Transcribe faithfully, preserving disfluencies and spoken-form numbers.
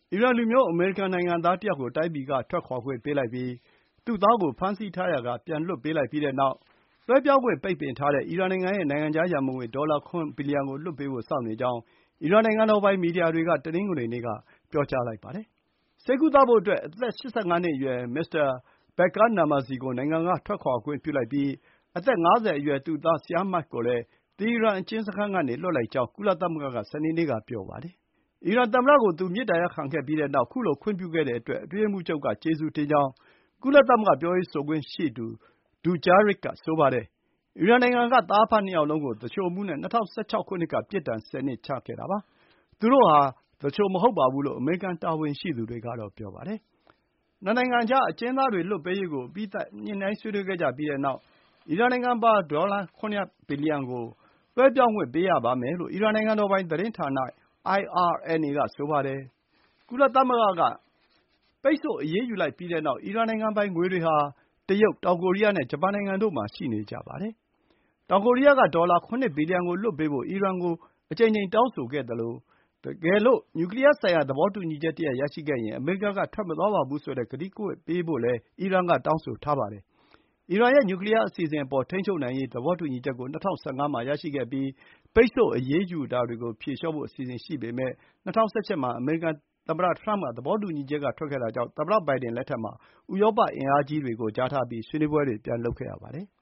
အီရန်လူမျိုး အမေရိကန်နိုင်ငံသားတယောက်ကို တိုင်းပြည်ကထွက်ခွါခွင့်ပေးလိုက်ပြီး သူ့သားကို ဖမ်းဆီးထားရာက ပြန်လွှတ်ပေးလိုက်ပြီးတဲ့နောက် လွှဲပြောင်းခွင့်ပိတ်ပင်ထားတဲ့ အီရန်နိုင်ငံရဲ့ နိုင်ငံခြားရန်ပုံငွေ ဒေါ်လာ ၇ ဘီလီယံကို လွှတ်ပေးဖို့ စောင့်နေကြောင်း အီရန်နိုင်ငံတော်ပိုင် မီဒီယာတွေက တနင်္ဂနွေနေ့က ပြောလိုက်ပါတယ်။ ဆေးကုသဖို့အတွက် အသက် ၈၅ နှစ်အရွယ် မစ္စတာ Baquer Namazi ကို နိုင်ငံက ထွက်ခွါခွင့်ပြုလိုက်ပြီး အသက် ၅၀ အရွယ် သူ့သား Siamak ကိုလည်း တီဟီရန်အကျဉ်းစခန်းကနေ လွှတ်လိုက်ကြောင်း ကုလသမဂ္ဂက စနေနေ့က ပြောပါတယ်။ အီရန်သမ္မတကို သူ မေတ္တာရပ်ခံခဲ့ပြီးတဲ့နောက် ခုလို ခွင့်ပြုခဲ့တဲ့အတွက် အတွင်းရေးမှူးချုပ်က ကျေးဇူးတင်ကြောင်း ကုလသမဂ္ဂ ပြောရေးဆိုခွင့်ရှိသူ Dujarric က ဆိုပါတယ်။ အီရန်နိုင်ငံက သားအဖနှစ်ယောက်လုံးကို သူလျှိုမှုနဲ့ ၂၀၁၆ ခုနှစ်က ပြစ်ဒဏ် ၁၀ နှစ် ချခဲ့တာပါ။ သူတို့ဟာ သူလျှိုမဟုတ်ပါဘူးလို့ အမေရိကန်တာဝန်ရှိသူတွေက ပြောပါတယ်။ နှစ်နိုင်ငံကြား အကျဉ်းသားတွေလွှတ်ပေးရေးကို အပြီးသတ် ညှိုနှိုင်းဆွေးနွေးခဲ့ကြပြီးတဲ့နောက် အီရန်နိုင်ငံပိုင် ဒေါ်လာ ၇ ဘီလီယံကို လွှဲပြောင်းခွင့်ပေးရပါမယ်လို့ အီရန်နိုင်ငံတော်ပိုင်သတင်းဌာန အိုင် အာർ အန် အေ က ဆိုပါတယ်။ ကုလသမဂ္ဂက ပိတ်ဆို့အရေးယူလိုက်ပြီးတဲ့နောက် အီရန်နိုင်ငံပိုင်ငွေတွေဟာ တရုတ်၊ တောင်ကိုရီးယားနဲ့ ဂျပန်နိုင်ငံတို့မှာ ရှိနေကြပါတယ်။ တောင်ကိုရီးယားက ဒေါ်လာ ၇ ဘီလီယံကို လွှတ်ပေးဖို့ အီရန်ကို အကြိမ်ကြိမ် တောင်းဆိုခဲ့သလို တကယ်လို့ နျူကလီယားဆိုင်ရာ သဘောတူညီချက်တရပ် ရရှိခဲ့ရင် အမေရိကန်က ထွက်မသွားပါဘူးဆိုတဲ့ ကတိကဝတ်ပေးဖို့လည်း အီရန်က တောင်းဆိုထားပါတယ်။ အီရန်ရဲ့ နျူကလီယားအစီအစဉ်အပေါ် ထိန်းချုပ်နိုင်ရေး သဘောတူညီချက်ကို ၂၀၁၅ မှာ ရရှိခဲ့ပြီး ပိတ်ဆို့အရေးယူတာတွေကို ဖြေလျှော့ဖို့ အစီအစဉ်ရှိပေမယ့် ၂၀၁၈ မှာ အမေရိကန်သမ္မတထရမ့်က သဘောတူညီချက်က ထွက်ခဲ့တာကြောင့် သမ္မတဘိုင်ဒန်လက်ထက်မှာ ဥရောပအင်အားကြီးတွေကို ကြားထားပြီး ဆွေးနွေးပွဲတွေ ပြန်လုပ်ခဲ့ရပါတယ်။